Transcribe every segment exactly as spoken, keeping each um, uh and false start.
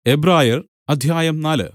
എബ്രായർ അധ്യായം നാല്.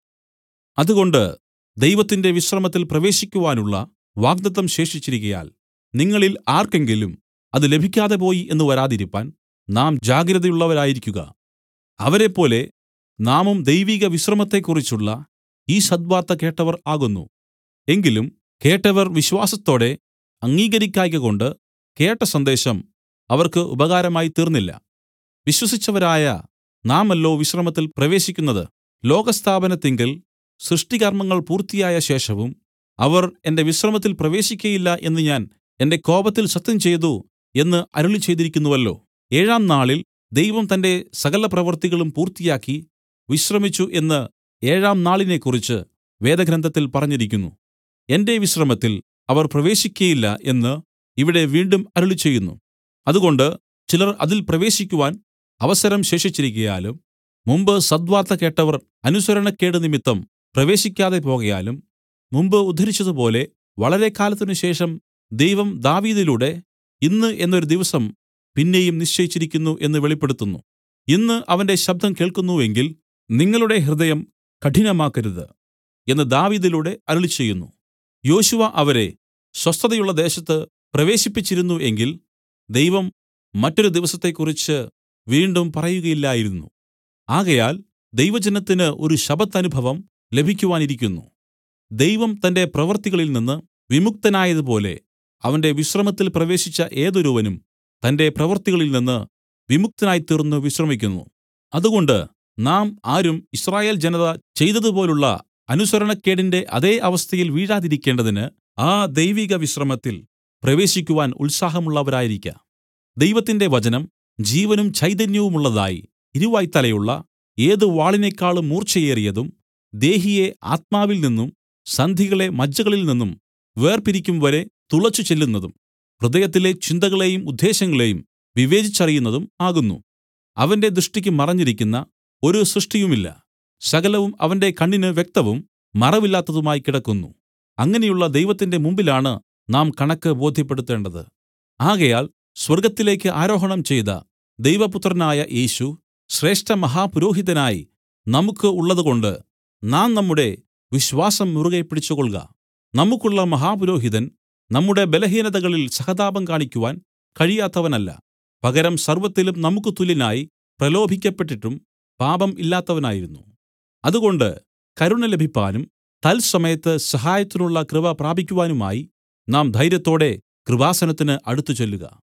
അതുകൊണ്ട് ദൈവത്തിന്റെ വിശ്രമത്തിൽ പ്രവേശിക്കുവാനുള്ള വാഗ്ദത്തം ശേഷിച്ചിരിക്കയാൽ നിങ്ങളിൽ ആർക്കെങ്കിലും അത് ലഭിക്കാതെ പോയി എന്ന് വരാതിരിപ്പാൻ നാം ജാഗ്രതയുള്ളവരായിരിക്കുക. അവരെപ്പോലെ നാമും ദൈവിക വിശ്രമത്തെക്കുറിച്ചുള്ള ഈ സദ്വാർത്ത കേട്ടവർ ആകുന്നു. എങ്കിലും കേട്ടവർ വിശ്വാസത്തോടെ അംഗീകരിക്കായ്കകൊണ്ട് കേട്ട സന്ദേശം അവർക്ക് ഉപകാരമായി തീർന്നില്ല. വിശ്വസിച്ചവരായ നാമല്ലോ വിശ്രമത്തിൽ പ്രവേശിക്കുന്നത്. ലോകസ്ഥാപനത്തിങ്കൽ സൃഷ്ടികർമ്മങ്ങൾ പൂർത്തിയായ ശേഷവും അവർ എന്റെ വിശ്രമത്തിൽ പ്രവേശിക്കയില്ല എന്ന് ഞാൻ എന്റെ കോപത്തിൽ സത്യം ചെയ്തു എന്ന് അരുളിച്ചെയ്തിരിക്കുന്നുവല്ലോ. ഏഴാം നാളിൽ ദൈവം തന്റെ സകല പ്രവൃത്തികളും പൂർത്തിയാക്കി വിശ്രമിച്ചു എന്ന് ഏഴാം നാളിനെക്കുറിച്ച് വേദഗ്രന്ഥത്തിൽ പറഞ്ഞിരിക്കുന്നു. എന്റെ വിശ്രമത്തിൽ അവർ പ്രവേശിക്കയില്ല എന്ന് ഇവിടെ വീണ്ടും അരുളിച്ചെയ്യുന്നു. അതുകൊണ്ട് ചിലർ അതിൽ പ്രവേശിക്കുവാൻ അവസരം ശേഷിച്ചിരിക്കയാലും മുമ്പ് സദ്വാർത്ത കേട്ടവർ അനുസരണക്കേട് നിമിത്തം പ്രവേശിക്കാതെ പോകയാലും മുമ്പ് ഉദ്ധരിച്ചതുപോലെ വളരെ കാലത്തിനു ശേഷം ദൈവം ദാവീദിലൂടെ ഇന്ന് എന്നൊരു ദിവസം പിന്നെയും നിശ്ചയിച്ചിരിക്കുന്നു എന്ന് വെളിപ്പെടുത്തുന്നു. ഇന്ന് അവന്റെ ശബ്ദം കേൾക്കുന്നു എങ്കിൽ നിങ്ങളുടെ ഹൃദയം കഠിനമാക്കരുത് എന്ന് ദാവീദിലൂടെ അരുളിച്ചെയ്യുന്നു. യോശുവ അവരെ സ്വസ്ഥതയുള്ള ദേശത്ത് പ്രവേശിപ്പിച്ചിരുന്നു എങ്കിൽ ദൈവം മറ്റൊരു ദിവസത്തെക്കുറിച്ച് വീണ്ടും പറയുകയില്ലായിരുന്നു. ആകയാൽ ദൈവജനത്തിന് ഒരു ശബ്ബത്ത് അനുഭവം ലഭിക്കുവാനിരിക്കുന്നു. ദൈവം തന്റെ പ്രവൃത്തികളിൽ നിന്ന് വിമുക്തനായതുപോലെ അവന്റെ വിശ്രമത്തിൽ പ്രവേശിച്ച ഏതൊരുവനും തന്റെ പ്രവൃത്തികളിൽ നിന്ന് വിമുക്തനായിത്തീർന്നു വിശ്രമിക്കുന്നു. അതുകൊണ്ട് നാം ആരും യിസ്രായേൽ ജനത ചെയ്തതുപോലുള്ള അനുസരണക്കേടിന്റെ അതേ അവസ്ഥയിൽ വീഴാതിരിക്കേണ്ടതിന് ആ ദൈവിക വിശ്രമത്തിൽ പ്രവേശിക്കുവാൻ ഉത്സാഹമുള്ളവരായിരിക്ക. ദൈവത്തിന്റെ വചനം ജീവനും ചൈതന്യവുമുള്ളതായി ഇരുവായ്ത്തലയുള്ള ഏത് വാളിനേക്കാളും മൂർച്ചയേറിയതും ദേഹിയെ ആത്മാവിൽ നിന്നും സന്ധികളെ മജ്ജകളിൽ നിന്നും വേർപിരിക്കും വരെ തുളച്ചു ചെല്ലുന്നതും ഹൃദയത്തിലെ ചിന്തകളെയും ഉദ്ദേശങ്ങളെയും വിവേചിച്ചറിയുന്നതും ആകുന്നു. അവന്റെ ദൃഷ്ടിക്ക് മറഞ്ഞിരിക്കുന്ന ഒരു സൃഷ്ടിയുമില്ല. സകലവും അവന്റെ കണ്ണിന് വ്യക്തവും മറവില്ലാത്തതുമായി കിടക്കുന്നു. അങ്ങനെയുള്ള ദൈവത്തിന്റെ മുമ്പിലാണ് നാം കണക്ക് ബോദ്ധ്യപ്പെടുത്തേണ്ടത്. ആകയാൽ സ്വർഗ്ഗത്തിലേക്ക് ആരോഹണം ചെയ്ത ദൈവപുത്രനായ യേശു ശ്രേഷ്ഠമഹാപുരോഹിതനായി നമുക്ക് ഉള്ളതുകൊണ്ട് നാം നമ്മുടെ വിശ്വാസം മുറുകെ പിടിച്ചുകൊൾക. നമുക്കുള്ള മഹാപുരോഹിതൻ നമ്മുടെ ബലഹീനതകളിൽ സഹതാപം കാണിക്കുവാൻ കഴിയാത്തവനല്ല. പകരം സർവ്വത്തിലും നമുക്ക് തുല്യനായി പ്രലോഭിക്കപ്പെട്ടിട്ടും പാപം ഇല്ലാത്തവനായിരുന്നു. അതുകൊണ്ട് കരുണ ലഭിപ്പാനും തൽസമയത്ത് സഹായത്തിനുള്ള കൃപ പ്രാപിക്കുവാനുമായി നാം ധൈര്യത്തോടെ കൃപാസനത്തിന് അടുത്തുചെല്ലുക.